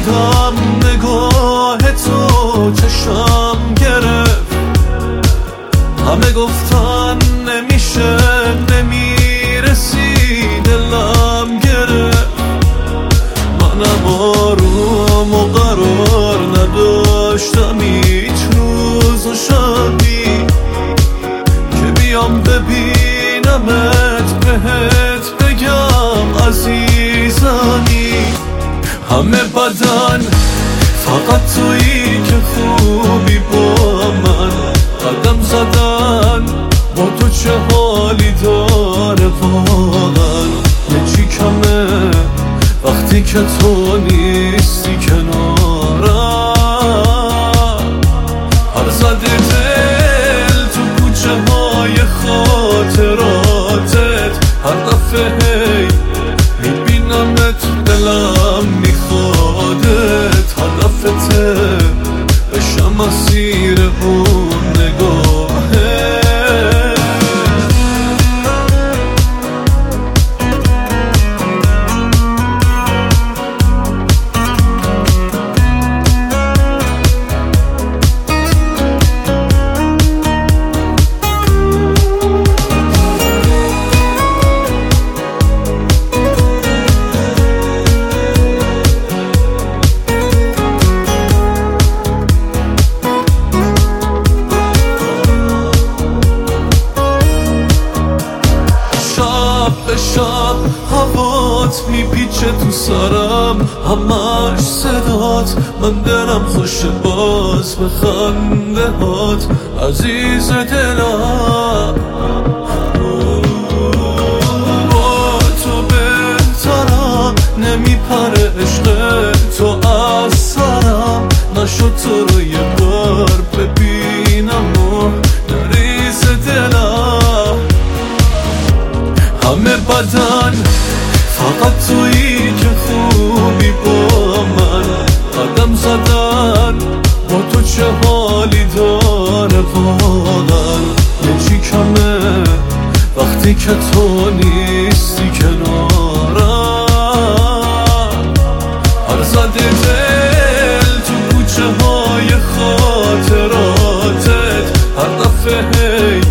رفتم نگاه تو چشم گرفت، همه گفتن نمیشه نمیرسی، دلم گرفت. منم آروم و قرار نداشتم هیچ روز و شبی که بیام ببینمت بهت بگم عزیزمی. همه بدن فقط تویی که خوبی با من، قدم زدن با تو چه حالی داره واقعا. یه چی کمه وقتی که تو نیستی کنارم، هر زده دل تو کوچه های خاطراتت، هر دفعه هی میبینمت دلم میخوادت، هدفته بشم اسیر اون نگاهه. به شب هوات میپیچه تو سرم، همش صدات، من دلم خوشه باز به خنده هات عزیز دلم. با تو بهترم نمیپره عشق تو از سرم، نشد تو رو یه بار ببینم و نریز دلم. همه بدن فقط تویی که خوبی با من، قدم زدن با تو چه حالی داره واقعا. یه چی کمه وقتی که تو نیستی کنارم، هر زده دل تو کوچه های خاطراتت، هر دفعه هی